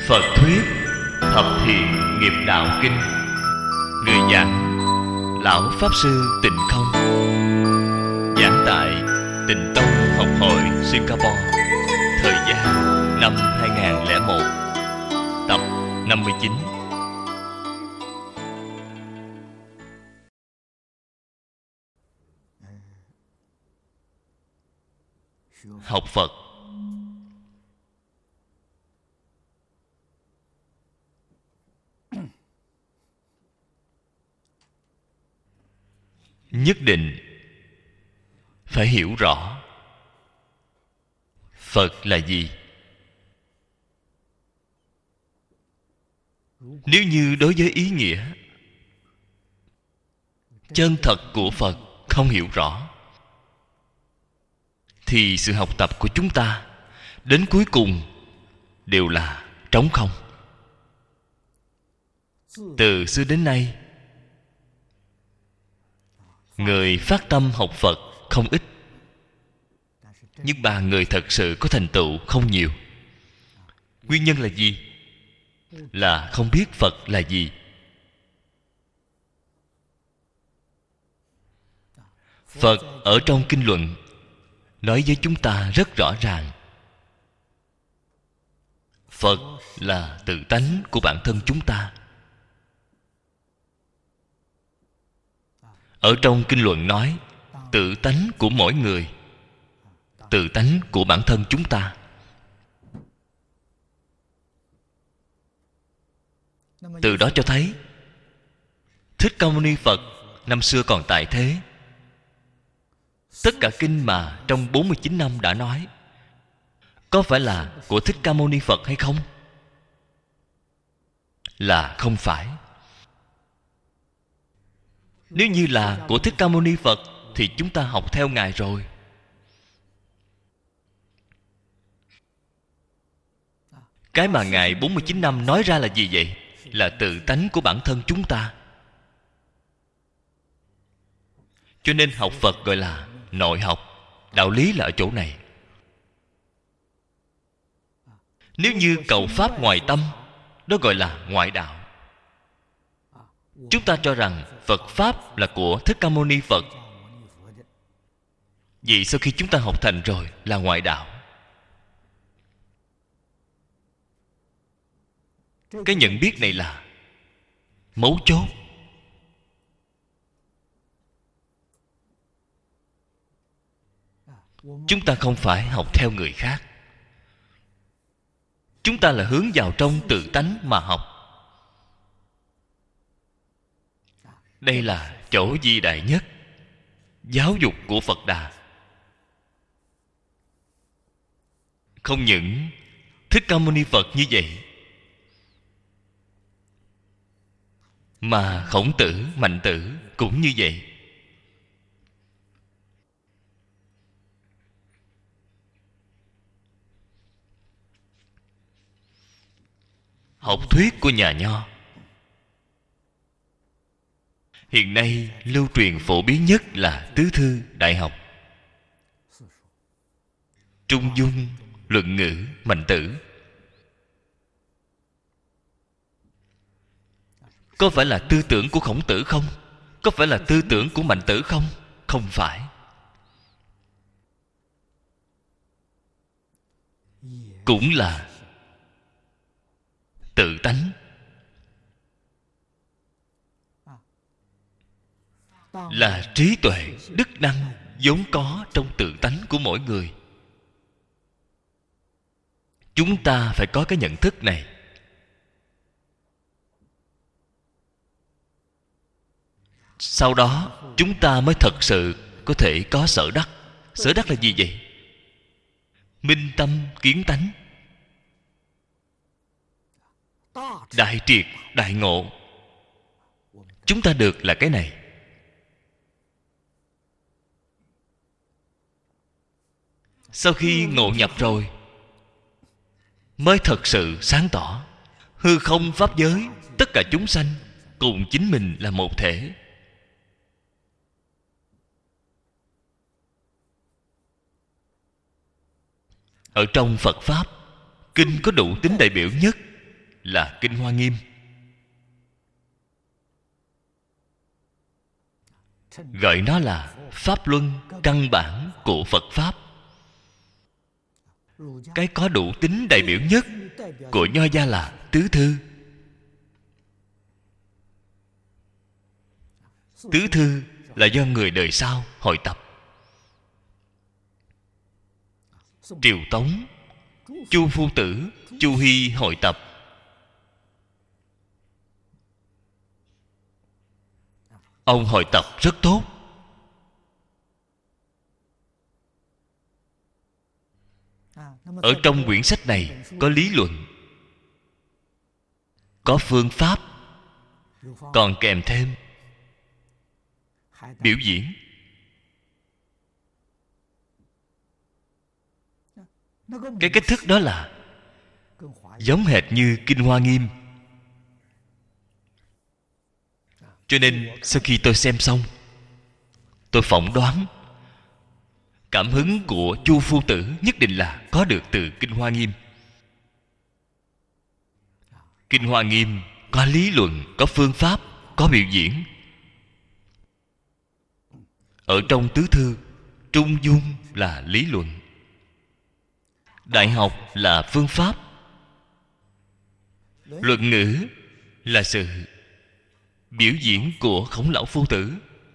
Phật thuyết Thập Thiện Nghiệp Đạo Kinh. Người giảng Lão Pháp Sư Tịnh Không. Giảng tại Tịnh Tông Học Hội Singapore. Thời gian năm 2001. Tập 59. Học Phật. Nhất định phải hiểu rõ Phật là gì. Nếu như đối với ý nghĩa chân thật của Phật không hiểu rõ, thì sự học tập của chúng ta đến cuối cùng đều là trống không. Từ xưa đến nay, người phát tâm học Phật không ít, nhưng mà người thật sự có thành tựu không nhiều. Nguyên nhân là gì? Là không biết Phật là gì. Phật ở trong kinh luận nói với chúng ta rất rõ ràng. Phật là tự tánh của bản thân chúng ta. Ở trong kinh luận nói tự tánh của mỗi người, tự tánh của bản thân chúng ta. Từ đó cho thấy Thích Ca Mâu Ni Phật năm xưa còn tại thế, tất cả kinh mà trong 49 năm đã nói, có phải là của Thích Ca Mâu Ni Phật hay không? Là không phải. Nếu như là của Thích Ca Mâu Ni Phật thì chúng ta học theo Ngài rồi. Cái mà Ngài 49 năm nói ra là gì vậy? Là tự tánh của bản thân chúng ta. Cho nên học Phật gọi là nội học. Đạo lý là ở chỗ này. Nếu như cầu pháp ngoài tâm, đó gọi là ngoại đạo. Chúng ta cho rằng Phật Pháp là của Thích Ca Mâu Ni Phật. Vậy sau khi chúng ta học thành rồi là ngoại đạo. Cái nhận biết này là mấu chốt. Chúng ta không phải học theo người khác. Chúng ta là hướng vào trong tự tánh mà học. Đây là chỗ vĩ đại nhất giáo dục của Phật Đà. Không những Thích Ca Mâu Ni Phật như vậy, mà Khổng Tử, Mạnh Tử cũng như vậy. Học thuyết của nhà Nho hiện nay lưu truyền phổ biến nhất là tứ thư đại học: Trung Dung, Luận Ngữ, Mạnh Tử. Có phải là tư tưởng của Khổng Tử không? Có phải là tư tưởng của Mạnh Tử không? Không phải. Cũng là tự tánh, là trí tuệ, đức năng vốn có trong tự tánh của mỗi người. Chúng ta phải có cái nhận thức này. Sau đó chúng ta mới thật sự có thể có sở đắc. Sở đắc là gì vậy? Minh tâm kiến tánh, đại triệt đại ngộ. Chúng ta được là cái này. Sau khi ngộ nhập rồi mới thật sự sáng tỏ hư không pháp giới, tất cả chúng sanh cùng chính mình là một thể. Ở trong Phật Pháp, kinh có đủ tính đại biểu nhất là Kinh Hoa Nghiêm. Gọi nó là pháp luân căn bản của Phật Pháp. Cái có đủ tính đại biểu nhất của Nho gia là tứ thư. Tứ thư là do người đời sau hội tập. Triều Tống, Chu Phu Tử, Chu Hy hội tập. Ông hội tập rất tốt. Ở trong quyển sách này có lý luận, có phương pháp, còn kèm thêm biểu diễn. Cái cách thức đó là giống hệt như Kinh Hoa Nghiêm. Cho nên sau khi tôi xem xong, tôi phỏng đoán cảm hứng của Chu Phu Tử nhất định là có được từ Kinh Hoa Nghiêm. Kinh Hoa Nghiêm có lý luận, có phương pháp, có biểu diễn. Ở trong tứ thư, trung dung là lý luận, đại học là phương pháp, luận ngữ là sự biểu diễn của Khổng Lão Phu Tử.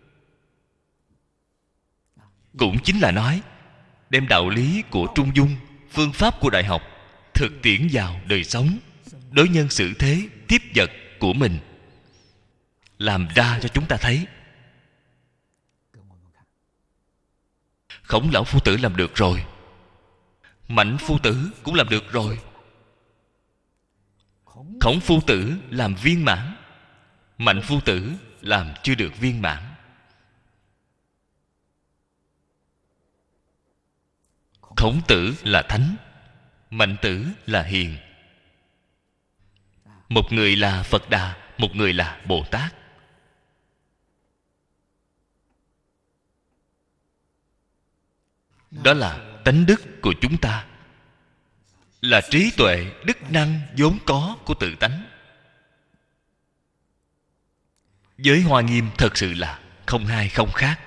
Cũng chính là nói đem đạo lý của trung dung, phương pháp của đại học thực tiễn vào đời sống, đối nhân xử thế, tiếp vật của mình, làm ra cho chúng ta thấy. Khổng Lão Phu Tử làm được rồi, Mạnh Phu Tử cũng làm được rồi. Khổng Phu Tử làm viên mãn, Mạnh Phu Tử làm chưa được viên mãn. Khổng Tử là thánh, Mạnh Tử là hiền. Một người là Phật Đà, một người là Bồ Tát. Đó là tánh đức của chúng ta, là trí tuệ, đức năng vốn có của tự tánh. Với Hoa Nghiêm thật sự là không hai không khác.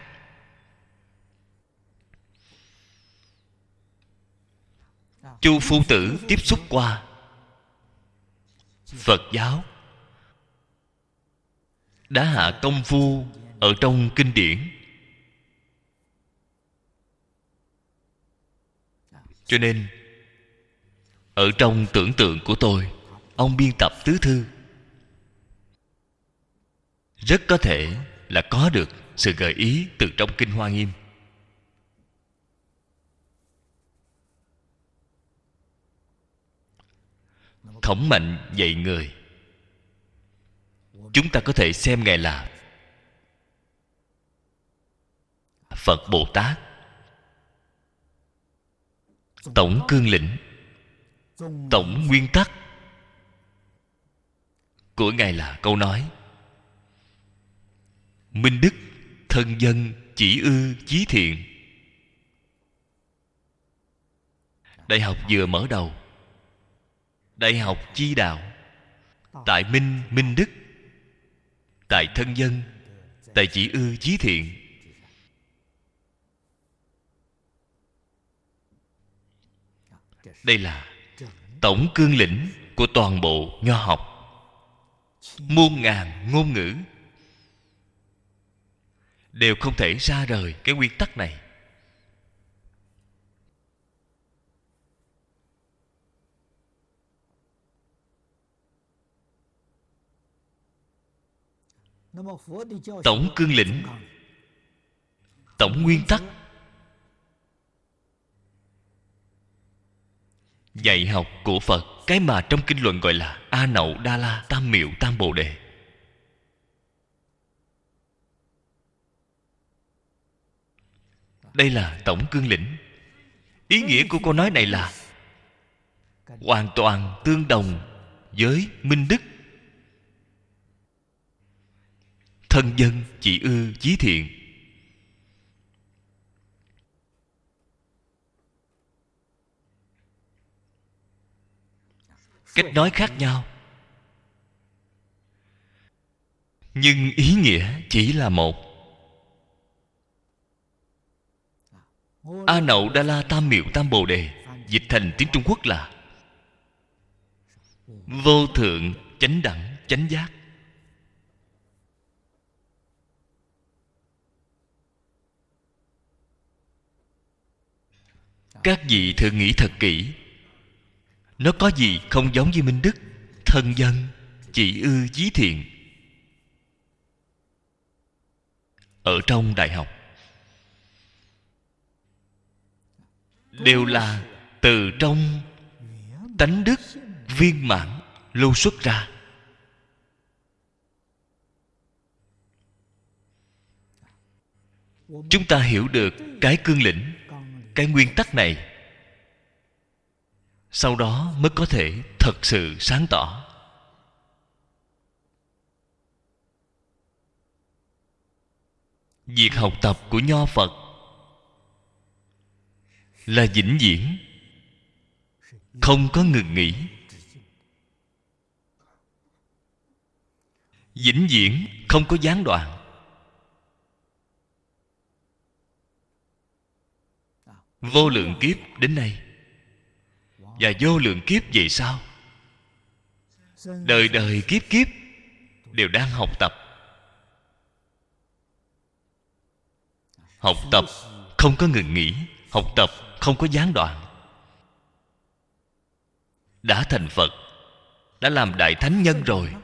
Chu Phu Tử tiếp xúc qua Phật giáo, đã hạ công phu ở trong kinh điển. Cho nên ở trong tưởng tượng của tôi, ông biên tập tứ thư rất có thể là có được sự gợi ý từ trong Kinh Hoa Nghiêm. Khổng Mạnh dạy người, chúng ta có thể xem Ngài là Phật Bồ Tát, tổng cương lĩnh, tổng nguyên tắc của Ngài là câu nói: minh đức, thân dân, chỉ ư, chí thiện. Đại học vừa mở đầu, đại học chi đạo, tại minh, minh đức, tại thân dân, tại chỉ ư, chí thiện. Đây là tổng cương lĩnh của toàn bộ nho học. Muôn ngàn ngôn ngữ đều không thể ra rời cái nguyên tắc này. Tổng cương lĩnh, tổng nguyên tắc dạy học của Phật, cái mà trong kinh luận gọi là A Nậu Đa La Tam Miệu Tam Bồ Đề. Đây là tổng cương lĩnh. Ý nghĩa của câu nói này là hoàn toàn tương đồng với minh đức, thân dân, chỉ ư, chí thiện. Cách nói khác nhau nhưng ý nghĩa chỉ là một. A Nậu Đa La Tam Miệu Tam Bồ Đề dịch thành tiếng Trung Quốc là vô thượng chánh đẳng chánh giác. Các vị thử nghĩ thật kỹ, nó có gì không giống với minh đức, thân dân, chỉ ư chí thiện ở trong đại học? Đều là từ trong tánh đức viên mãn lưu xuất ra. Chúng ta hiểu được cái cương lĩnh, cái nguyên tắc này, sau đó mới có thể thật sự sáng tỏ. Việc học tập của Nho Phật là vĩnh viễn, không có ngừng nghỉ. Vĩnh viễn không có gián đoạn. Vô lượng kiếp đến nay và vô lượng kiếp về sau, đời đời kiếp kiếp đều đang học tập. Học tập không có ngừng nghỉ, học tập không có gián đoạn. Đã thành Phật, đã làm đại thánh nhân rồi,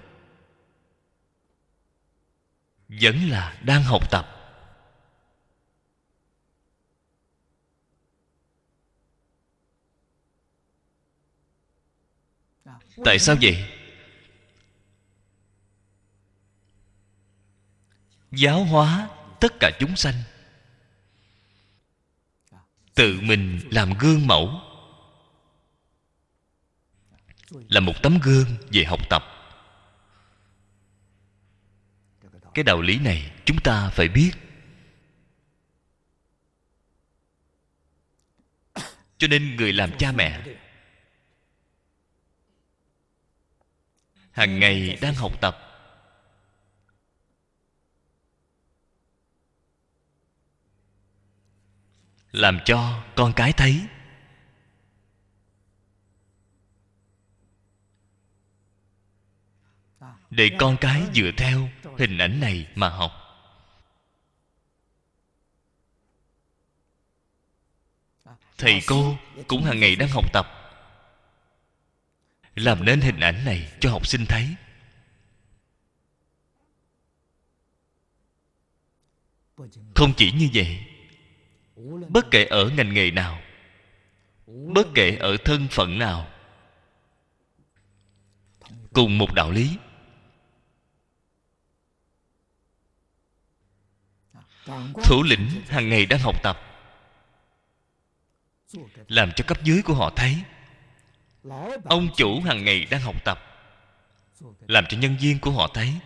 vẫn là đang học tập. Tại sao vậy? Giáo hóa tất cả chúng sanh, tự mình làm gương mẫu, là một tấm gương về học tập. Cái đạo lý này chúng ta phải biết. Cho nên người làm cha mẹ hàng ngày đang học tập, làm cho con cái thấy, để con cái dựa theo hình ảnh này mà học. Thầy cô cũng hàng ngày đang học tập, làm nên hình ảnh này cho học sinh thấy. Không chỉ như vậy, bất kể ở ngành nghề nào, bất kể ở thân phận nào, cùng một đạo lý. Thủ lĩnh hàng ngày đang học tập, làm cho cấp dưới của họ thấy. Ông chủ hàng ngày đang học tập, làm cho nhân viên của họ thấy.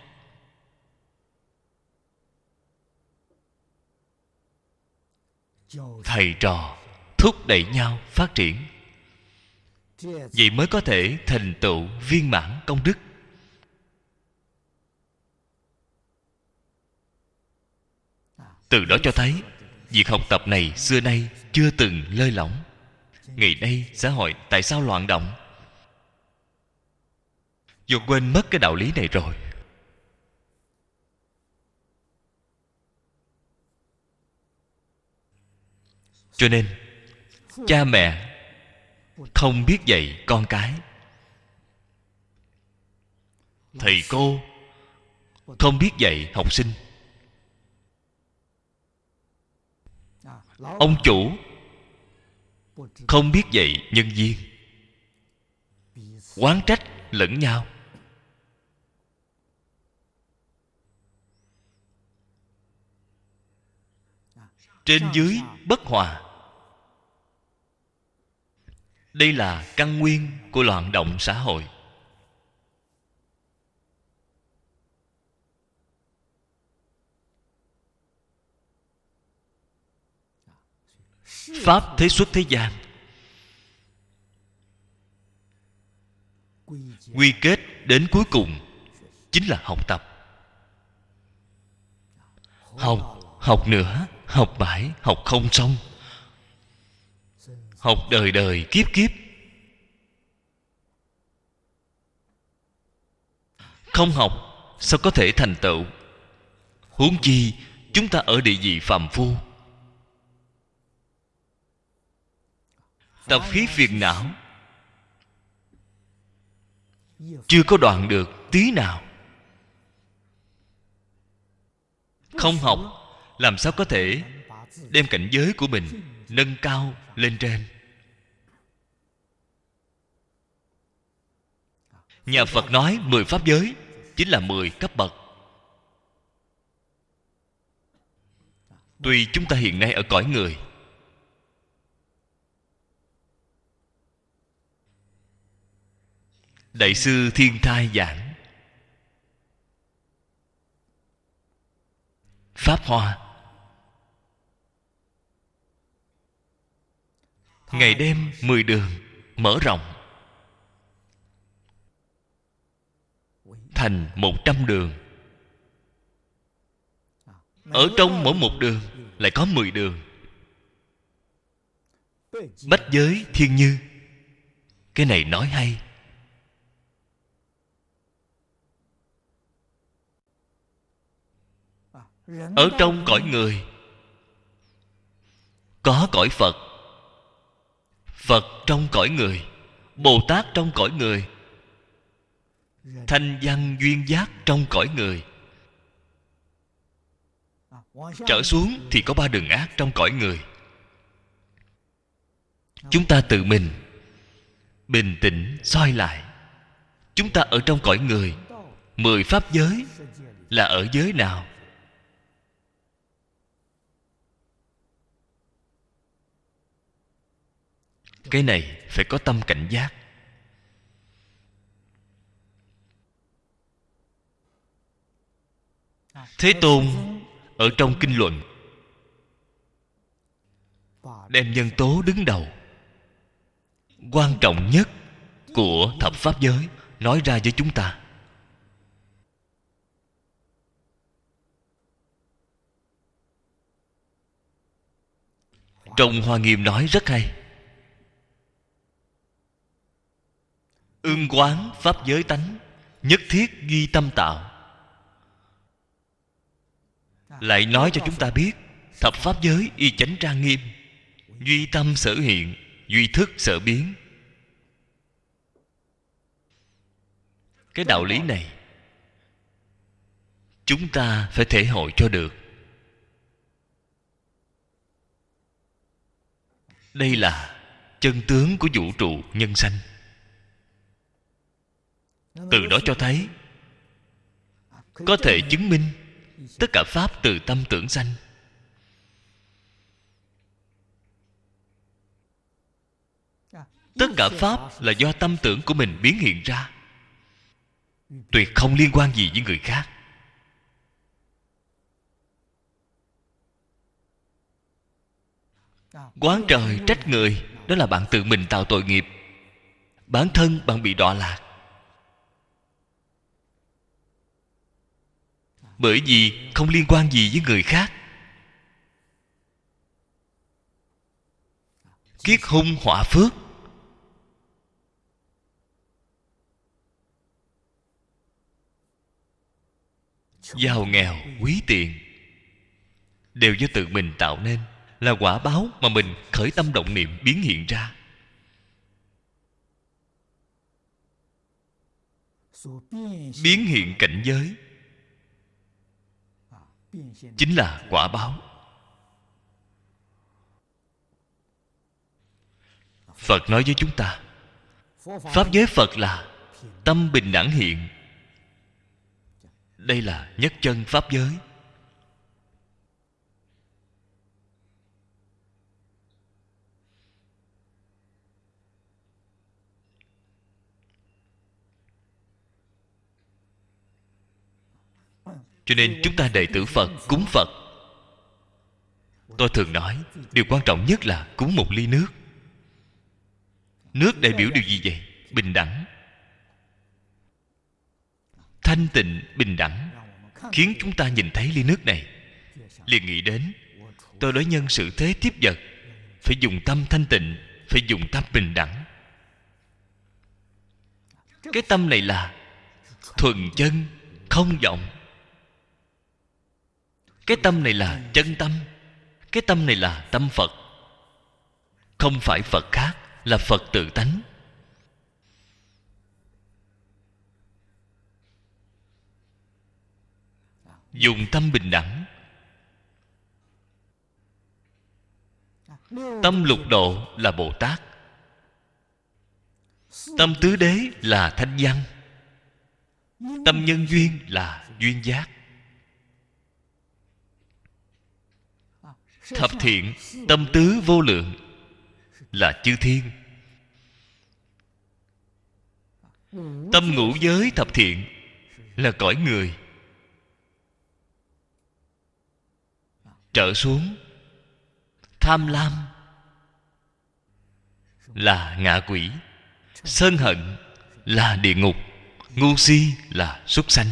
Thầy trò thúc đẩy nhau phát triển, vậy mới có thể thành tựu viên mãn công đức. Từ đó cho thấy việc học tập này xưa nay chưa từng lơi lỏng. Ngày nay xã hội tại sao loạn động? Do quên mất cái đạo lý này rồi. Cho nên cha mẹ không biết dạy con cái, thầy cô không biết dạy học sinh, ông chủ không biết dạy nhân viên, oán trách lẫn nhau. Trên dưới bất hòa. Đây là căn nguyên của loạn động xã hội. Pháp thế xuất thế gian, quy kết đến cuối cùng chính là học tập. Học nữa, học mãi, học không xong. Học đời đời kiếp kiếp. Không học sao có thể thành tựu? Huống chi chúng ta ở địa vị phàm phu. Tập khí phiền não chưa có đoạn được tí nào. Không học làm sao có thể đem cảnh giới của mình nâng cao lên trên. Nhà Phật nói 10 pháp giới chính là 10 cấp bậc. Tuy chúng ta hiện nay ở cõi người, Đại sư Thiên Thai giảng Pháp Hoa, ngày đêm 10 đường mở rộng thành 100 đường. Ở trong mỗi một đường lại có 10 đường. Bách giới thiên như. Cái này nói hay. Ở trong cõi người có cõi Phật, Phật trong cõi người, Bồ Tát trong cõi người, thanh văn duyên giác trong cõi người. Trở xuống thì có 3 đường ác trong cõi người. Chúng ta tự mình bình tĩnh soi lại, chúng ta ở trong cõi người 10 pháp giới là ở giới nào? Cái này phải có tâm cảnh giác. Thế Tôn ở trong kinh luận đem nhân tố đứng đầu, quan trọng nhất của thập pháp giới nói ra với chúng ta. Trong Hoa Nghiêm nói rất hay. Ưng quán pháp giới tánh, nhất thiết duy tâm tạo. Lại nói cho chúng ta biết thập pháp giới y chánh trang nghiêm, duy tâm sở hiện, duy thức sở biến. Cái đạo lý này chúng ta phải thể hội cho được. Đây là chân tướng của vũ trụ nhân sanh. Từ đó cho thấy có thể chứng minh tất cả pháp từ tâm tưởng sanh. Tất cả pháp là do tâm tưởng của mình biến hiện ra, tuyệt không liên quan gì với người khác. Oán trời trách người, đó là bạn tự mình tạo tội nghiệp. Bản thân bạn bị đọa lạc, bởi vì không liên quan gì với người khác. Kiết hung họa phước, giàu nghèo quý tiện đều do tự mình tạo nên, là quả báo mà mình khởi tâm động niệm biến hiện ra. Biến hiện cảnh giới chính là quả báo. Phật nói với chúng ta, pháp giới Phật là tâm bình đẳng hiện. Đây là nhất chân pháp giới. Cho nên chúng ta đệ tử Phật cúng Phật, tôi thường nói điều quan trọng nhất là cúng một ly nước. Nước đại biểu điều gì vậy? Bình đẳng, thanh tịnh, bình đẳng, khiến chúng ta nhìn thấy ly nước này liền nghĩ đến tôi đối nhân xử thế tiếp vật phải dùng tâm thanh tịnh, phải dùng tâm bình đẳng. Cái tâm này là thuần chân, không vọng. Cái tâm này là chân tâm. Cái tâm này là tâm Phật. Không phải Phật khác, là Phật tự tánh. Dùng tâm bình đẳng. Tâm lục độ là Bồ Tát. Tâm tứ đế là Thanh Văn. Tâm nhân duyên là duyên giác. Thập thiện, tâm tứ vô lượng là chư thiên. Tâm ngũ giới thập thiện là cõi người. Trở xuống tham lam là ngạ quỷ. Sân hận là địa ngục. Ngu si là súc sanh.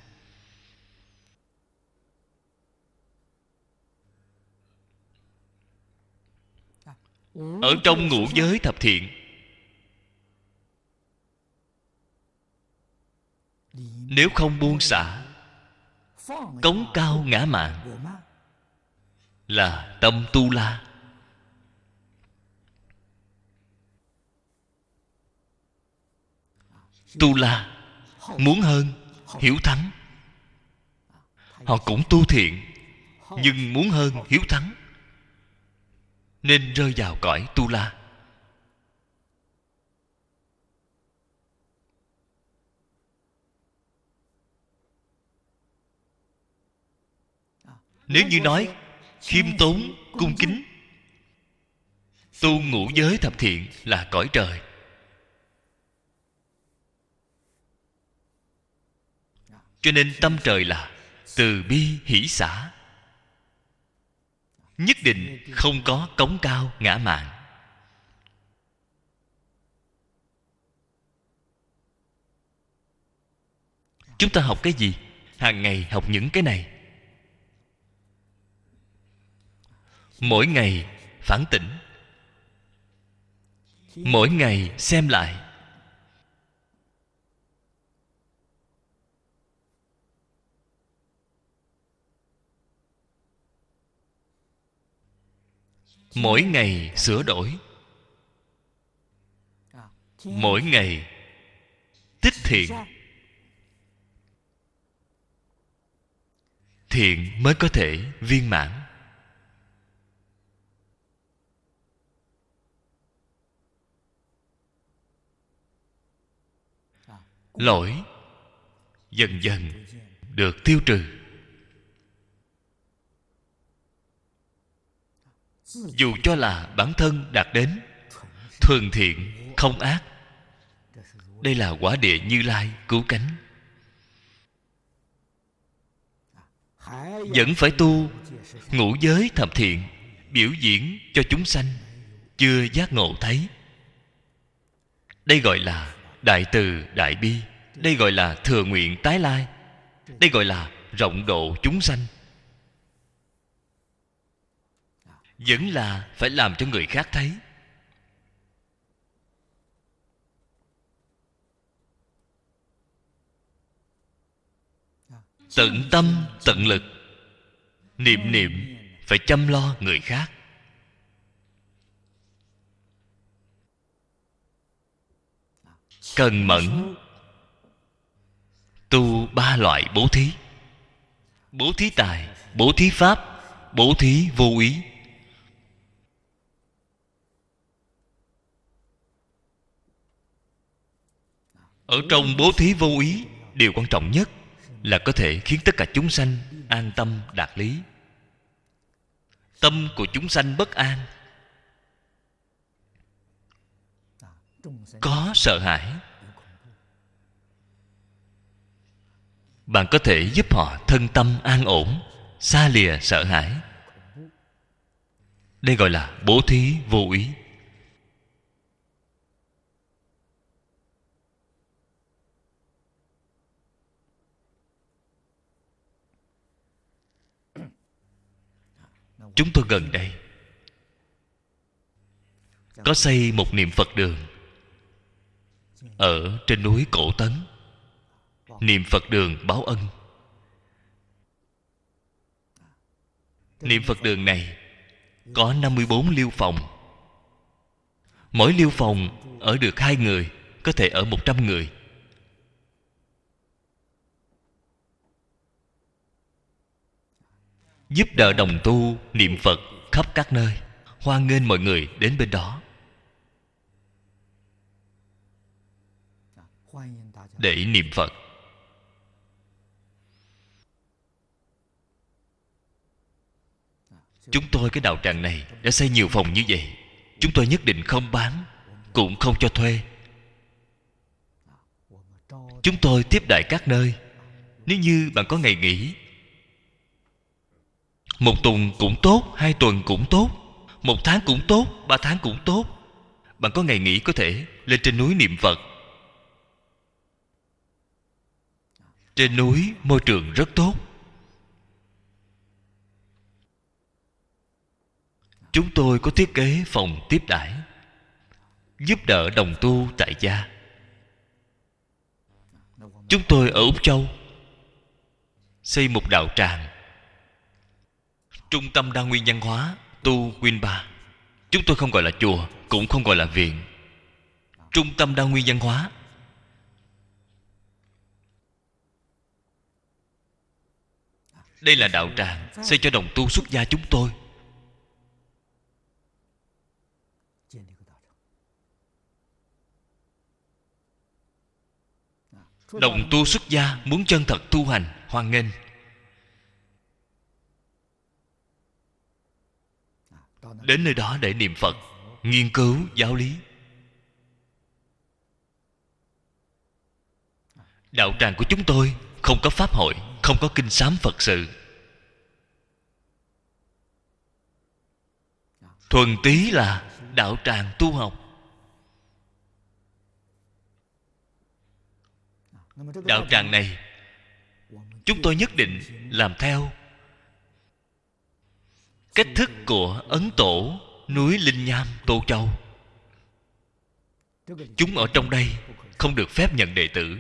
Ở trong ngũ giới thập thiện, nếu không buông xả, cống cao ngã mạn là tâm tu la. Tu la muốn hơn, hiếu thắng. Họ cũng tu thiện, nhưng muốn hơn, hiếu thắng, nên rơi vào cõi tu la. Nếu như nói khiêm tốn, cung kính, tu ngũ giới thập thiện là cõi trời. Cho nên tâm trời là từ bi hỷ xả. Nhất định không có cống cao ngã mạn. Chúng ta học cái gì? Hàng ngày học những cái này. Mỗi ngày phản tỉnh, mỗi ngày xem lại. Mỗi ngày sửa đổi. Mỗi ngày tích thiện. Thiện mới có thể viên mãn. Lỗi dần dần được tiêu trừ. Dù cho là bản thân đạt đến thuần thiện không ác, đây là quả địa Như Lai cứu cánh. Vẫn phải tu ngũ giới thập thiện, biểu diễn cho chúng sanh chưa giác ngộ thấy. Đây gọi là đại từ đại bi. Đây gọi là thừa nguyện tái lai. Đây gọi là rộng độ chúng sanh. Vẫn là phải làm cho người khác thấy. Tận tâm tận lực, niệm niệm phải chăm lo người khác. Cần mẫn tu 3 loại bố thí: bố thí tài, bố thí pháp, bố thí vô úy. Ở trong bố thí vô úy, điều quan trọng nhất là có thể khiến tất cả chúng sanh an tâm đạt lý. Tâm của chúng sanh bất an, có sợ hãi, bạn có thể giúp họ thân tâm an ổn, xa lìa sợ hãi. Đây gọi là bố thí vô úy. Chúng tôi gần đây có xây một niệm Phật đường ở trên núi Cổ Tấn. Niệm Phật đường báo ân. Niệm Phật đường này có 54 liêu phòng. Mỗi liêu phòng ở được 2 người, có thể ở 100 người. Giúp đỡ đồng tu niệm Phật khắp các nơi. Hoan nghênh mọi người đến bên đó để niệm Phật. Chúng tôi cái đạo tràng này đã xây nhiều phòng như vậy. Chúng tôi nhất định không bán, cũng không cho thuê. Chúng tôi tiếp đãi các nơi. Nếu như bạn có ngày nghỉ, 1 tuần cũng tốt, 2 tuần cũng tốt, 1 tháng cũng tốt, 3 tháng cũng tốt. Bạn có ngày nghỉ có thể lên trên núi niệm Phật. Trên núi môi trường rất tốt. Chúng tôi có thiết kế phòng tiếp đãi, giúp đỡ đồng tu tại gia. Chúng tôi ở Úc Châu xây một đạo tràng, Trung tâm đa nguyên văn hóa Tu Winba. Chúng tôi không gọi là chùa, cũng không gọi là viện. Trung tâm đa nguyên văn hóa. Đây là đạo tràng xây cho đồng tu xuất gia chúng tôi. Đồng tu xuất gia muốn chân thật tu hành, hoan nghênh. Đến nơi đó để niệm Phật, nghiên cứu giáo lý. Đạo tràng của chúng tôi không có pháp hội, không có kinh sám Phật sự. Thuần túy là đạo tràng tu học. Đạo tràng này chúng tôi nhất định làm theo cách thức của Ấn Tổ núi Linh Nham Tô Châu. Chúng ở trong đây không được phép nhận đệ tử.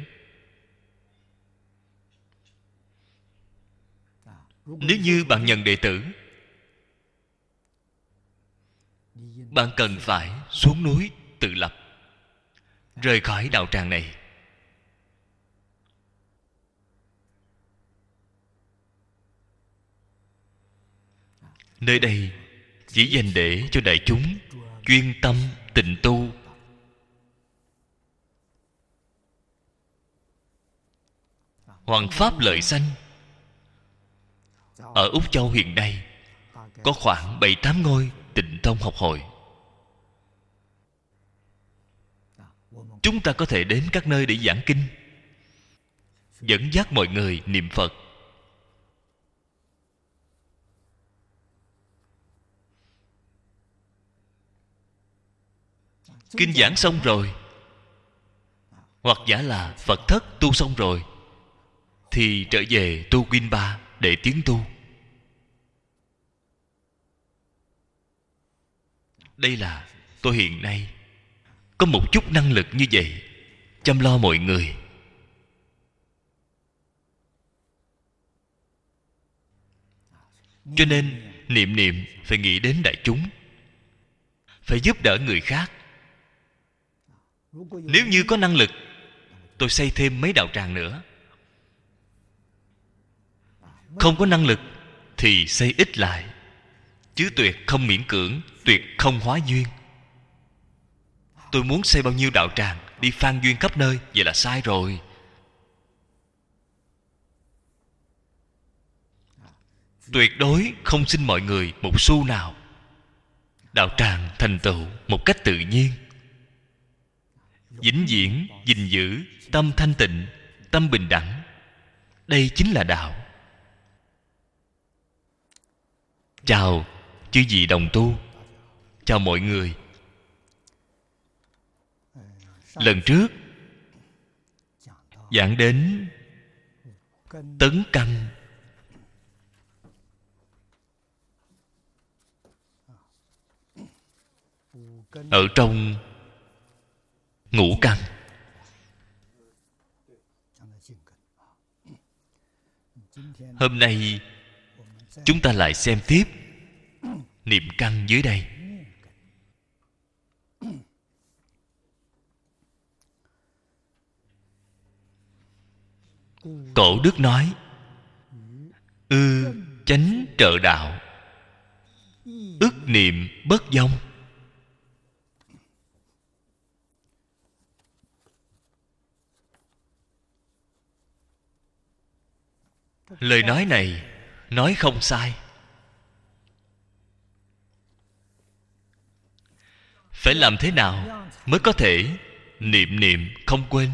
Nếu như bạn nhận đệ tử, bạn cần phải xuống núi tự lập, rời khỏi đạo tràng này. Nơi đây chỉ dành để cho đại chúng chuyên tâm tịnh tu. Hoàng pháp lợi sanh. Ở Úc Châu hiện nay có khoảng 7-8 ngôi Tịnh Tông học hội. Chúng ta có thể đến các nơi để giảng kinh, dẫn dắt mọi người niệm Phật. Kinh giảng xong rồi, hoặc giả là Phật thất tu xong rồi, thì trở về Tu Winba để tiến tu. Đây là tôi hiện nay có một chút năng lực như vậy, chăm lo mọi người. Cho nên niệm phải nghĩ đến đại chúng, phải giúp đỡ người khác. Nếu như có năng lực, tôi xây thêm mấy đạo tràng nữa. Không có năng lực thì xây ít lại, chứ tuyệt không miễn cưỡng, tuyệt không hóa duyên. Tôi muốn xây bao nhiêu đạo tràng, đi phan duyên khắp nơi, vậy là sai rồi. Tuyệt đối không xin mọi người một xu nào. Đạo tràng thành tựu một cách tự nhiên, vĩnh viễn gìn giữ tâm thanh tịnh, tâm bình đẳng. Đây chính là đạo. Chào chư vị đồng tu, chào mọi người. Lần trước giảng đến tấn căn, ở trong ngũ căn. Hôm nay chúng ta lại xem tiếp niệm căn dưới đây. Cổ đức nói: ư chánh trợ đạo, ức niệm bất vong. Lời nói này nói không sai. Phải làm thế nào mới có thể niệm niệm không quên?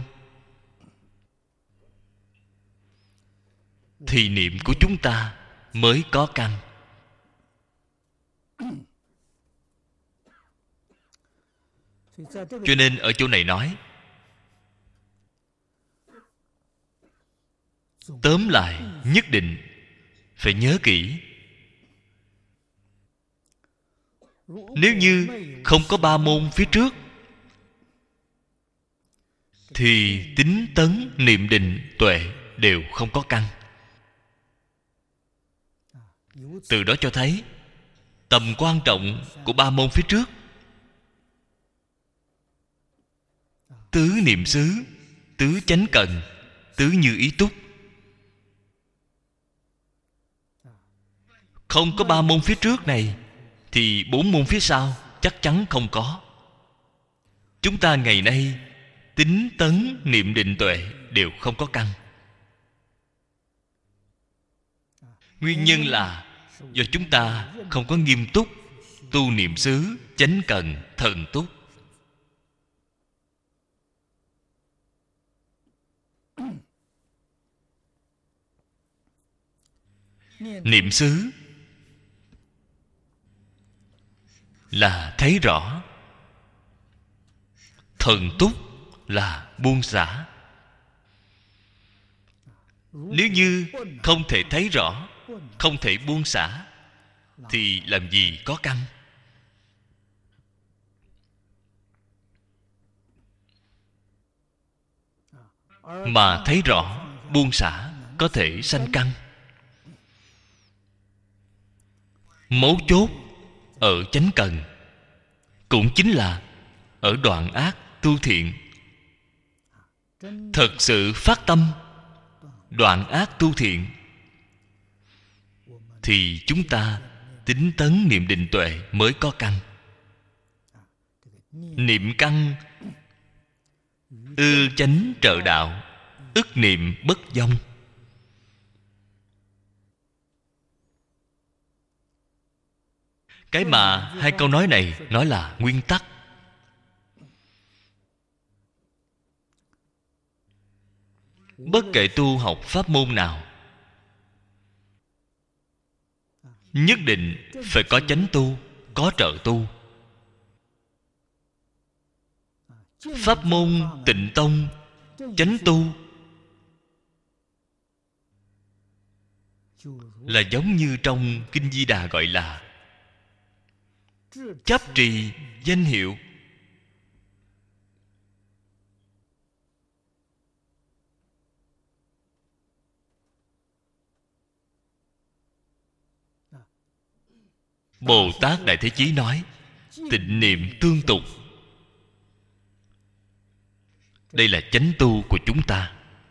Thì niệm của chúng ta mới có căn. Cho nên ở chỗ này nói, tóm lại nhất định phải nhớ kỹ. Nếu như không có ba môn phía trước thì tín tấn niệm định tuệ đều không có căn. Từ đó cho thấy tầm quan trọng của ba môn phía trước: tứ niệm xứ, tứ chánh cần, tứ như ý túc. Không có ba môn phía trước này thì bốn môn phía sau chắc chắn không có. Chúng ta ngày nay tín tấn niệm định tuệ đều không có căn. Nguyên nhân là do chúng ta không có nghiêm túc tu niệm xứ, chánh cần, thần túc. Niệm xứ là thấy rõ, thần túc là buông xả. Nếu như không thể thấy rõ, không thể buông xả, thì làm gì có căn? Mà thấy rõ, buông xả có thể sanh căn. Mấu chốt ở chánh cần, cũng chính là ở đoạn ác tu thiện. Thật sự phát tâm đoạn ác tu thiện thì chúng ta tín tấn niệm định tuệ mới có căn. Niệm căn ư chánh trợ đạo, ức niệm bất vong. Cái mà hai câu nói này nói là nguyên tắc. Bất kể tu học pháp môn nào, nhất định phải có chánh tu, có trợ tu. Pháp môn Tịnh Tông chánh tu là giống như trong Kinh Di Đà gọi là chấp trì danh hiệu. Bồ Tát Đại Thế Chí nói tịnh niệm tương tục. Đây là chánh tu của chúng ta.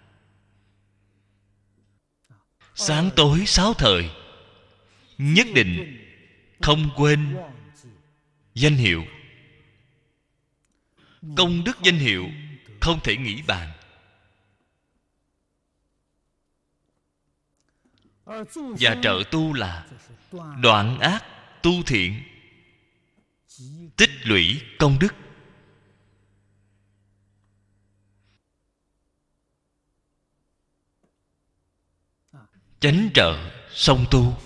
Sáng tối sáu thời nhất định không quên danh hiệu. Công đức danh hiệu không thể nghĩ bàn. Và trợ tu là đoạn ác tu thiện, tích lũy công đức. Chánh trợ song tu.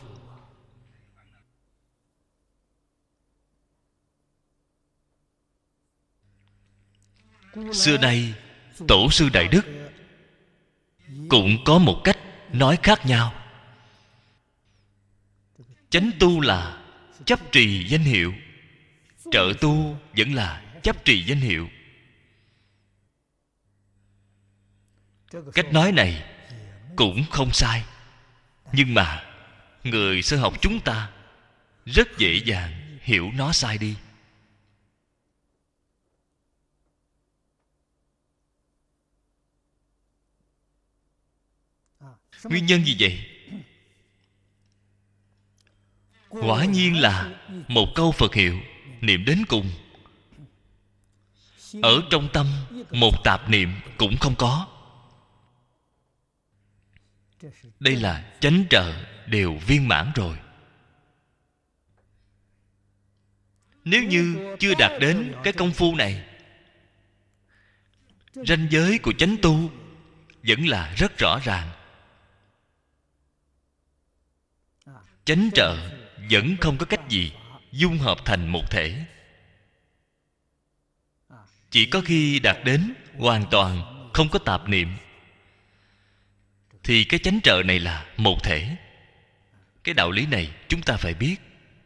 Xưa nay tổ sư Đại Đức cũng có một cách nói khác nhau. Chánh tu là chấp trì danh hiệu, trợ tu vẫn là chấp trì danh hiệu. Cách nói này cũng không sai, nhưng mà người sơ học chúng ta rất dễ dàng hiểu nó sai đi. Nguyên nhân gì vậy? Quả nhiên là một câu Phật hiệu niệm đến cùng, ở trong tâm một tạp niệm cũng không có. Đây là chánh trợ đều viên mãn rồi. Nếu như chưa đạt đến cái công phu này, ranh giới của chánh tu vẫn là rất rõ ràng. Chánh trợ vẫn không có cách gì dung hợp thành một thể. Chỉ có khi đạt đến hoàn toàn không có tạp niệm, thì cái chánh trợ này là một thể. Cái đạo lý này chúng ta phải biết.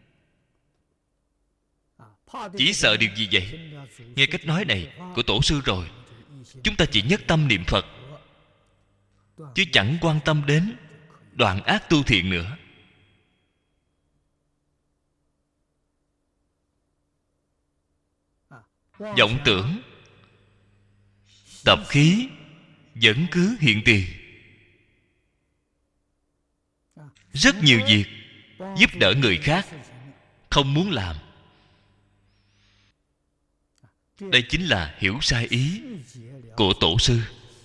Chỉ sợ điều gì vậy? Nghe cách nói này của tổ sư rồi, chúng ta chỉ nhất tâm niệm Phật, chứ chẳng quan tâm đến đoạn ác tu thiện nữa. Vọng tưởng, tập khí vẫn cứ hiện tiền. Rất nhiều việc giúp đỡ người khác không muốn làm. Đây chính là hiểu sai ý của tổ sư.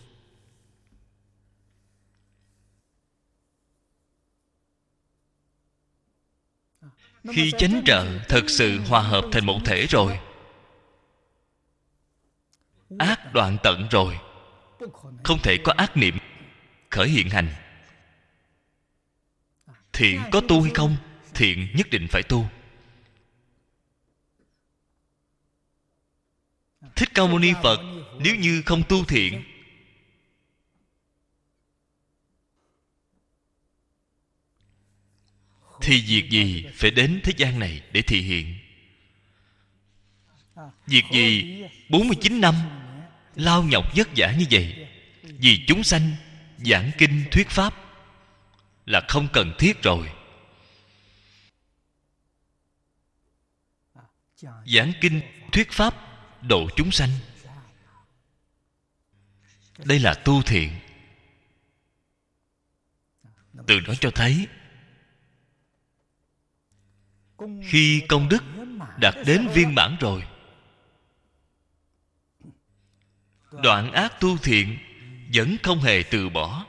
Khi chánh trợ thật sự hòa hợp thành một thể rồi, ác đoạn tận rồi, không thể có ác niệm khởi hiện hành. Thiện có tu hay không? Thiện nhất định phải tu. Thích Ca Mâu Ni Phật nếu như không tu thiện, thì việc gì phải đến thế gian này để thị hiện? Việc gì 49 năm lao nhọc vất vả như vậy vì chúng sanh giảng kinh thuyết pháp là không cần thiết rồi. Giảng kinh thuyết pháp độ chúng sanh, đây là tu thiện. Từ đó cho thấy, khi công đức đạt đến viên mãn rồi, đoạn ác tu thiện vẫn không hề từ bỏ.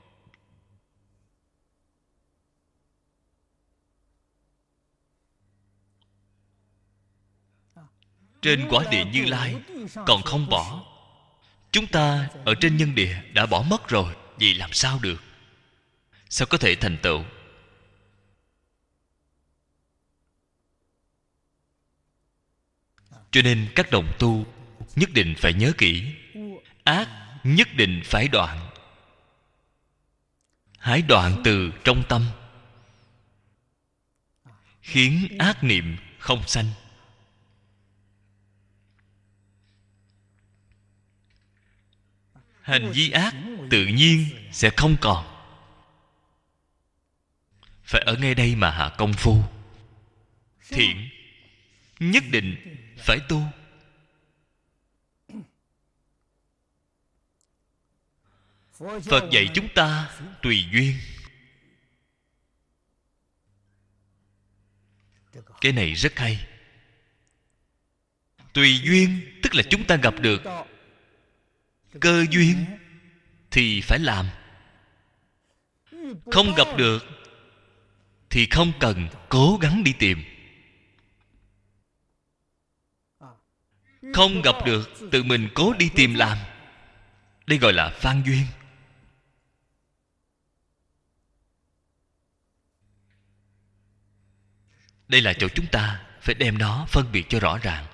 Trên quả địa Như Lai còn không bỏ. Chúng ta ở trên nhân địa đã bỏ mất rồi, vậy làm sao được? Sao có thể thành tựu? Cho nên các đồng tu nhất định phải nhớ kỹ, ác nhất định phải đoạn. Hãy đoạn từ trong tâm, khiến ác niệm không sanh. Hành vi ác tự nhiên sẽ không còn. Phải ở ngay đây mà hạ công phu. Thiện nhất định phải tu. Phật dạy chúng ta tùy duyên. Cái này rất hay. Tùy duyên tức là chúng ta gặp được cơ duyên thì phải làm. Không gặp được thì không cần cố gắng đi tìm. Không gặp được tự mình cố đi tìm làm. Đây gọi là phan duyên. Đây là chỗ chúng ta phải đem nó phân biệt cho rõ ràng.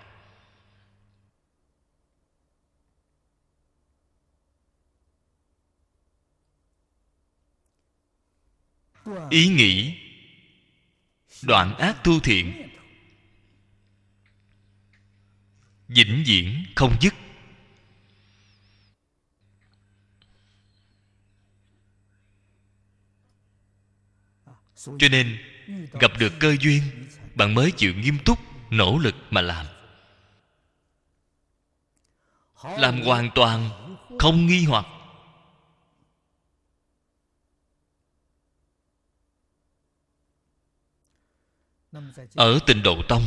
Ý nghĩ đoạn ác tu thiện vĩnh viễn không dứt. Cho nên gặp được cơ duyên, bạn mới chịu nghiêm túc nỗ lực mà làm. Làm hoàn toàn không nghi hoặc. Ở Tịnh Độ Tông,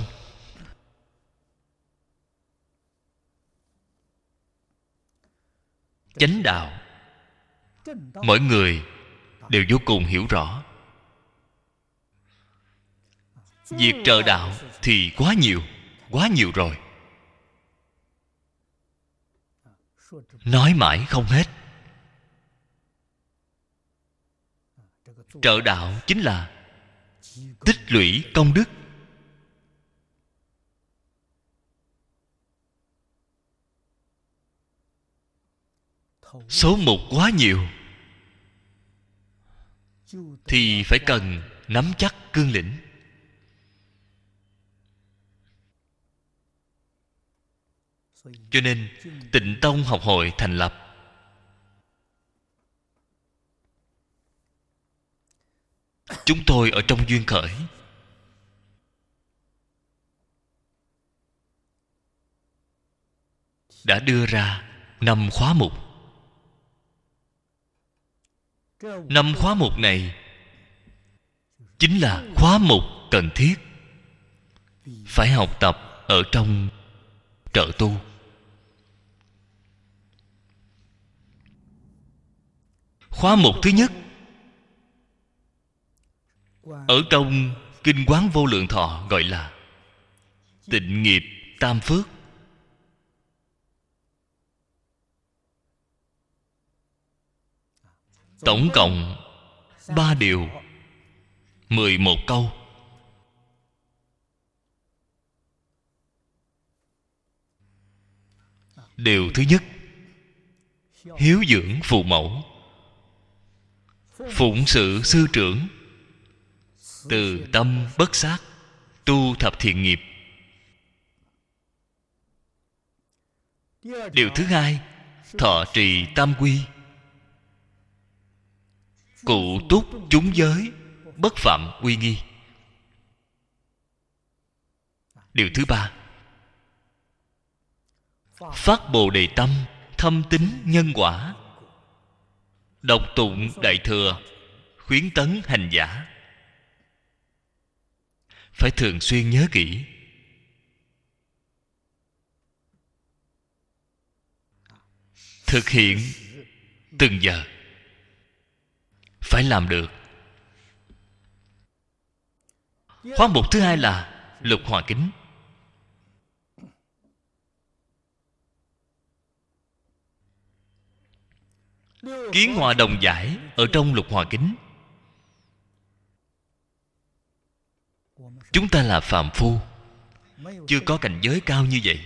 chánh đạo mỗi người đều vô cùng hiểu rõ. Việc trợ đạo thì quá nhiều rồi, nói mãi không hết. Trợ đạo chính là tích lũy công đức. Số mục quá nhiều thì phải cần nắm chắc cương lĩnh. Cho nên Tịnh Tông học hội thành lập. Chúng tôi ở trong duyên khởi đã đưa ra 5 khóa mục. 5 khóa mục này chính là khóa mục cần thiết phải học tập ở trong trợ tu. Khóa mục thứ nhất ở trong Kinh Quán Vô Lượng Thọ gọi là tịnh nghiệp tam phước. Tổng cộng 3 điều 11 câu. Điều thứ nhất, hiếu dưỡng phụ mẫu, phụng sự sư trưởng, từ tâm bất sát, tu thập thiện nghiệp. Điều thứ hai, thọ trì tam quy, cụ túc chúng giới, bất phạm uy nghi. Điều thứ ba, phát bồ đề tâm, thâm tín nhân quả, đọc tụng đại thừa, khuyến tấn hành giả. Phải thường xuyên nhớ kỹ. Thực hiện từng giờ. Phải làm được. Khóa mục thứ hai là Lục Hòa Kính. Kiến Hòa Đồng giải ở trong Lục Hòa Kính. Chúng ta là phàm phu, chưa có cảnh giới cao như vậy.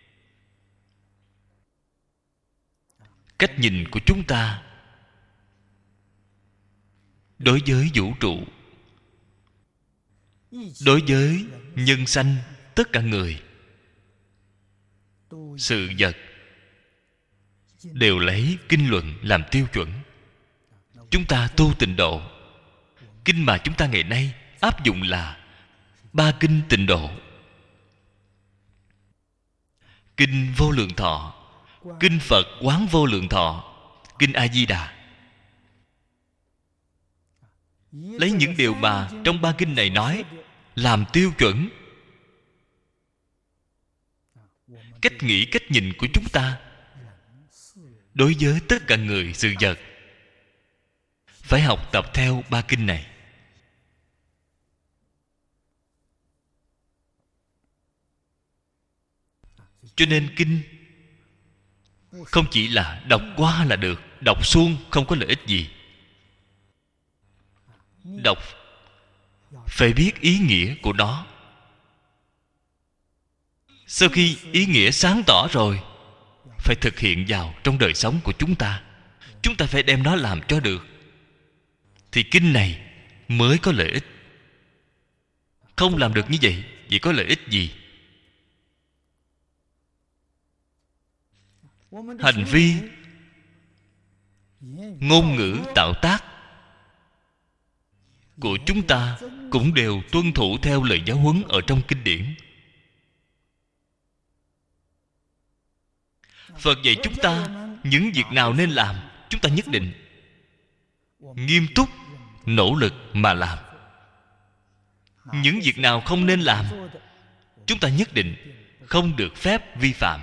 Cách nhìn của chúng ta đối với vũ trụ, đối với nhân sanh, tất cả người, sự vật đều lấy kinh luận làm tiêu chuẩn. Chúng ta tu tịnh độ, kinh mà chúng ta ngày nay áp dụng là 3 kinh tịnh độ: Kinh Vô Lượng Thọ, Kinh Phật Quán Vô Lượng Thọ, Kinh A Di Đà. Lấy những điều mà trong 3 kinh này nói làm tiêu chuẩn. Cách nghĩ, cách nhìn của chúng ta đối với tất cả người, sự vật phải học tập theo 3 kinh này. Cho nên kinh không chỉ là đọc qua là được, đọc suông không có lợi ích gì. Đọc phải biết ý nghĩa của nó. Sau khi ý nghĩa sáng tỏ rồi, phải thực hiện vào trong đời sống của chúng ta. Chúng ta phải đem nó làm cho được, thì kinh này mới có lợi ích. Không làm được như vậy, vậy có lợi ích gì? hành vi, ngôn ngữ tạo tác của chúng ta cũng đều tuân thủ theo lời giáo huấn ở trong kinh điển. Phật dạy chúng ta những việc nào nên làm, chúng ta nhất định nghiêm túc nỗ lực mà làm. Những việc nào không nên làm, chúng ta nhất định không được phép vi phạm.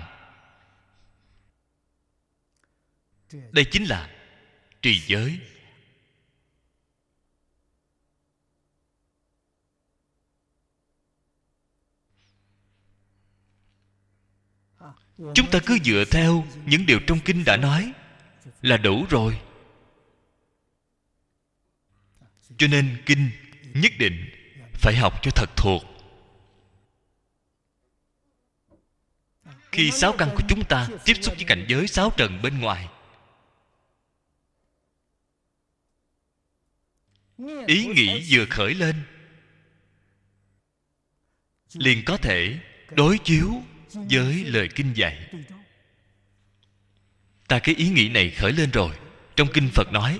Đây chính là trì giới. Chúng ta cứ dựa theo những điều trong kinh đã nói là đủ rồi. Cho nên kinh nhất định phải học cho thật thuộc. Khi sáu căn của chúng ta tiếp xúc với cảnh giới sáu trần bên ngoài, ý nghĩ vừa khởi lên liền có thể đối chiếu với lời kinh dạy. Ta cái ý nghĩ này khởi lên rồi, trong kinh Phật nói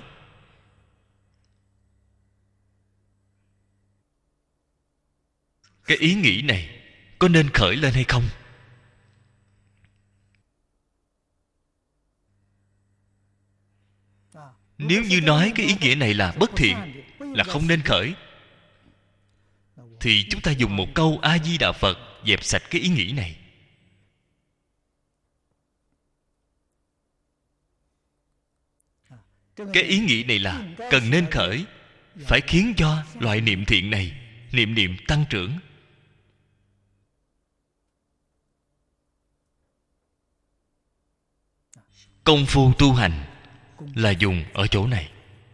cái ý nghĩ này có nên khởi lên hay không? Nếu như nói cái ý nghĩa này là bất thiện, là không nên khởi, thì chúng ta dùng một câu A Di Đà Phật dẹp sạch cái ý nghĩ này. Cái ý nghĩ này là cần nên khởi, phải khiến cho loại niệm thiện này niệm tăng trưởng. Công phu tu hành là dùng ở chỗ này.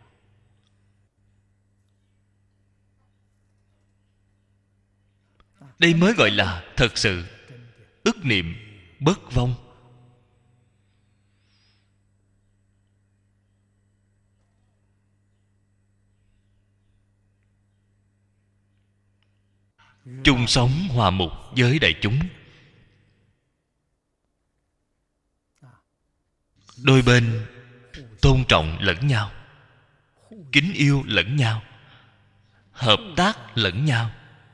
Đây mới gọi là thật sự ức niệm bất vong. Chung sống hòa mục với đại chúng. Đôi bên tôn trọng lẫn nhau, kính yêu lẫn nhau, hợp tác lẫn nhau.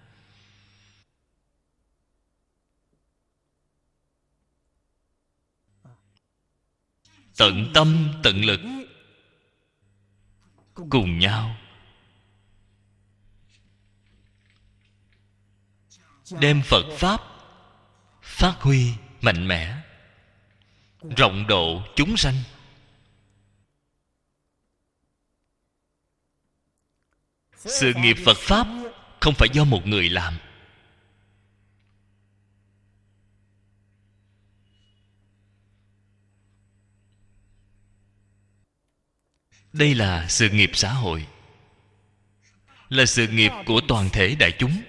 Tận tâm tận lực cùng nhau đem Phật Pháp phát huy mạnh mẽ, rộng độ chúng sanh. Sự nghiệp Phật Pháp không phải do một người làm. Đây là sự nghiệp xã hội, là sự nghiệp của toàn thể đại chúng.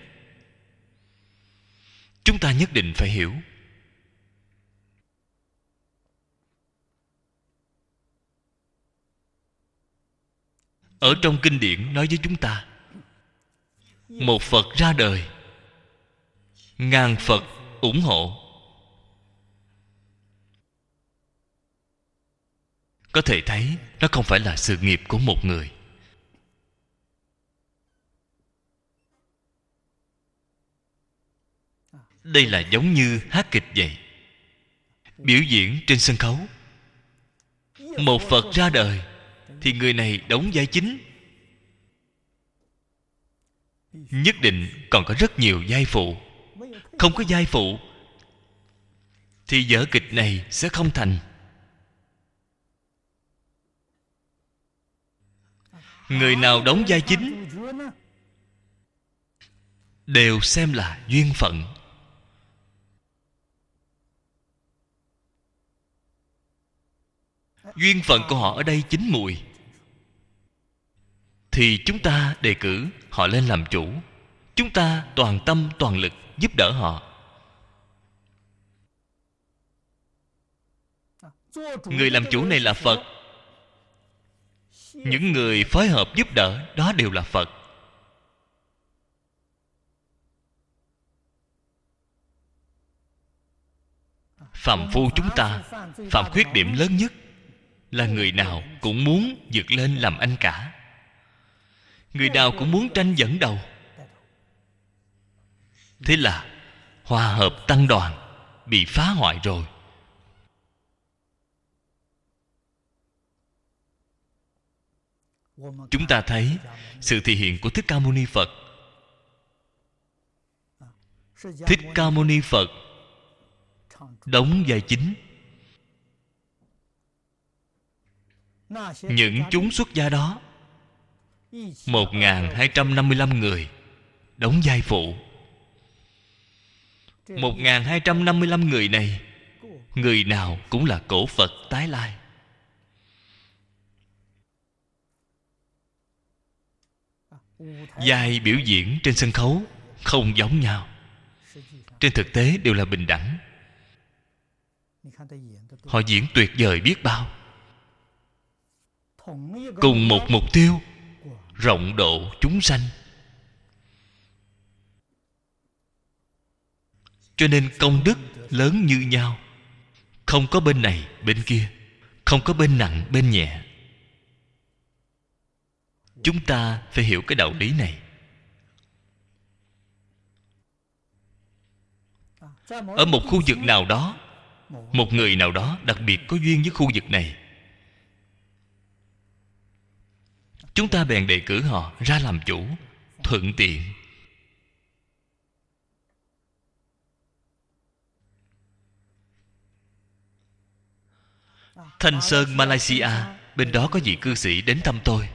Chúng ta nhất định phải hiểu. Ở trong kinh điển nói với chúng ta, một Phật ra đời, ngàn Phật ủng hộ. Có thể thấy nó không phải là sự nghiệp của một người. Đây là giống như hát kịch vậy. Biểu diễn trên sân khấu, một Phật ra đời thì người này đóng vai chính. Nhất định còn có rất nhiều vai phụ. Không có vai phụ thì vở kịch này sẽ không thành. Người nào đóng vai chính đều xem là duyên phận. Duyên phận của họ ở đây chín mùi, thì chúng ta đề cử họ lên làm chủ. Chúng ta toàn tâm toàn lực giúp đỡ họ. Người làm chủ này là Phật. Những người phối hợp giúp đỡ đó đều là Phật. Phàm phu chúng ta phạm khuyết điểm lớn nhất là người nào cũng muốn vượt lên làm anh cả, người nào cũng muốn tranh dẫn đầu. Thế là hòa hợp tăng đoàn bị phá hoại rồi. Chúng ta thấy sự thể hiện của Thích Ca Mâu Ni Phật. Thích Ca Mâu Ni Phật đóng vai chính. Những chúng xuất gia đó 1255 người đóng vai phụ. 1255 người này, người nào cũng là cổ Phật tái lai. Vai biểu diễn trên sân khấu không giống nhau, trên thực tế đều là bình đẳng. Họ diễn tuyệt vời biết bao. Cùng một mục tiêu, rộng độ chúng sanh. Cho nên công đức lớn như nhau, không có bên này bên kia, không có bên nặng bên nhẹ. Chúng ta phải hiểu cái đạo lý này. Ở một khu vực nào đó, một người nào đó đặc biệt có duyên với khu vực này, chúng ta bèn đề cử họ ra làm chủ, thuận tiện. Thanh Sơn, Malaysia, bên đó có vị cư sĩ đến thăm tôi.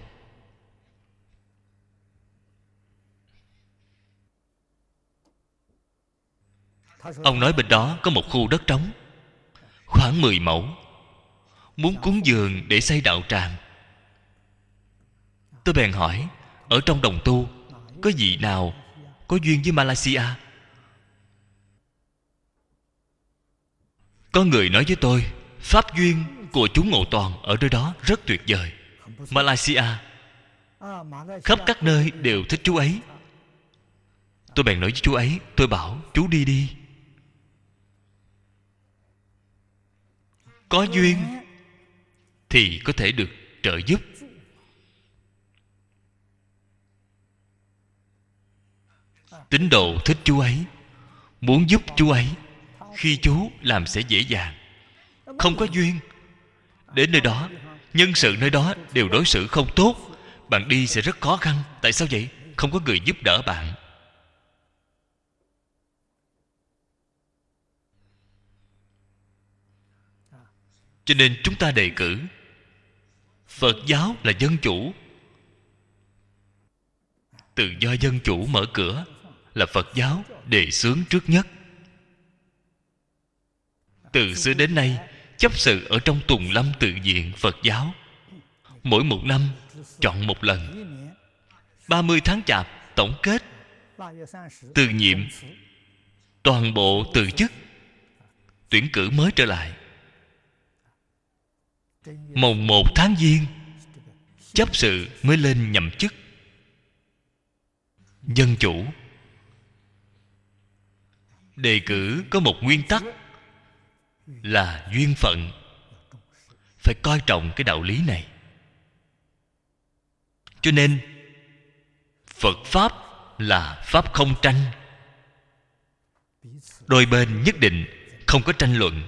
Ông nói bên đó có một khu đất trống khoảng 10 mẫu, muốn cúng dường để xây đạo tràng. Tôi bèn hỏi, ở trong đồng tu có vị nào có duyên với Malaysia? Có người nói với tôi, pháp duyên của chú Ngộ Toàn ở nơi đó rất tuyệt vời. Malaysia khắp các nơi đều thích chú ấy. Tôi bèn nói với chú ấy, tôi bảo chú đi đi. Có duyên thì có thể được trợ giúp. Tín đồ thích chú ấy, muốn giúp chú ấy, khi chú làm sẽ dễ dàng. Không có duyên, đến nơi đó nhân sự nơi đó đều đối xử không tốt, bạn đi sẽ rất khó khăn. Tại sao vậy? Không có người giúp đỡ bạn. Cho nên chúng ta đề cử Phật giáo là dân chủ. Tự do dân chủ mở cửa là Phật giáo đề xướng trước nhất. Từ xưa đến nay, chấp sự ở trong Tùng Lâm Tự Viện Phật giáo, mỗi một năm chọn một lần. 30 tháng Chạp tổng kết, từ nhiệm, toàn bộ từ chức, tuyển cử mới trở lại. Mồng 1 tháng Giêng, chấp sự mới lên nhậm chức. Dân chủ. Đề cử có một nguyên tắc là duyên phận. Phải coi trọng cái đạo lý này. Cho nên Phật Pháp là Pháp không tranh. Đôi bên nhất định không có tranh luận.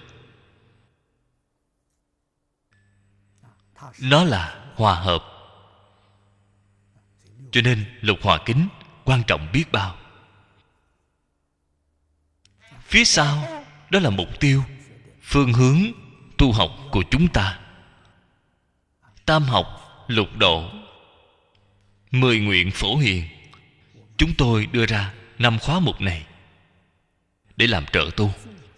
Nó là hòa hợp. Cho nên Lục Hòa Kính quan trọng biết bao. Phía sau đó là mục tiêu, phương hướng tu học của chúng ta. Tam học, lục độ, 10 nguyện phổ hiền. Chúng tôi đưa ra 5 khóa mục này để làm trợ tu.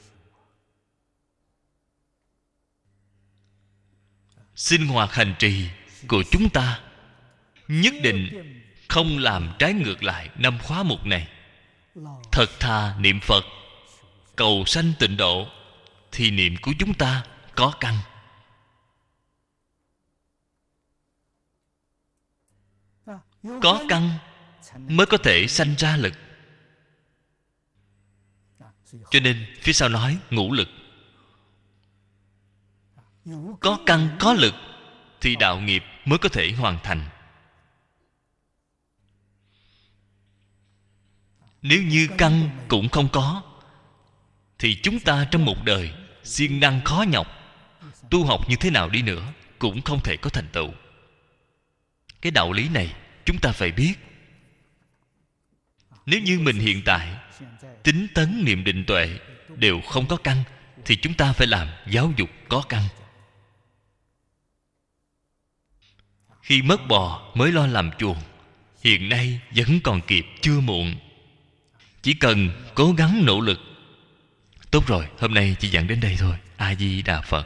Sinh hoạt hành trì của chúng ta nhất định không làm trái ngược lại 5 khóa mục này. Thật thà niệm Phật, cầu sanh tịnh độ, thì niệm của chúng ta có căn. Có căn mới có thể sanh ra lực. Cho nên phía sau nói ngũ lực. Có căn có lực thì đạo nghiệp mới có thể hoàn thành. Nếu như căn cũng không có thì chúng ta trong một đời siêng năng khó nhọc, tu học như thế nào đi nữa cũng không thể có thành tựu. Cái đạo lý này chúng ta phải biết. Nếu như mình hiện tại tín tấn niệm định tuệ đều không có căn thì chúng ta phải làm giáo dục có căn. Khi mất bò mới lo làm chuồng, hiện nay vẫn còn kịp, chưa muộn. Chỉ cần cố gắng nỗ lực. Tốt rồi, hôm nay chỉ giảng đến đây thôi. A Di Đà Phật.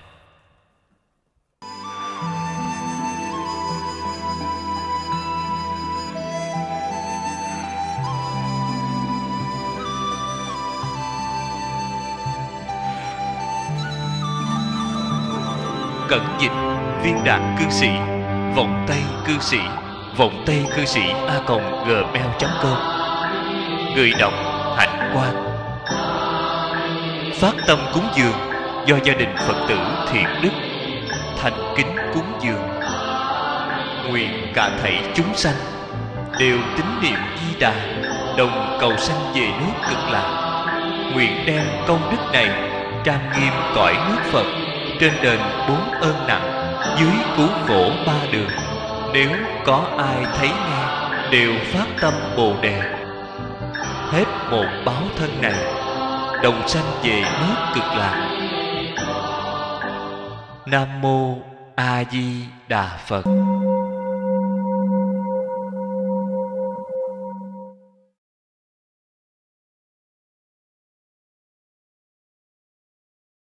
Cẩn dịch Viên Đạt Cư Sĩ, Vọng Tây Cư Sĩ, Vọng Tây Cư Sĩ @gmail.com. Người đọc Hạnh Quang. Phát tâm cúng dường do gia đình Phật tử Thiện Đức thành kính cúng dường. Nguyện cả thảy chúng sanh đều tín niệm Di Đà, đồng cầu sanh về nước Cực Lạc. Nguyện đem công đức này trang nghiêm cõi nước Phật, trên đền 4 ơn nặng, dưới cứu khổ 3 đường. Nếu có ai thấy nghe đều phát tâm Bồ Đề, hết một báo thân này đồng sanh về nước Cực Lạc. Nam Mô A Di Đà Phật.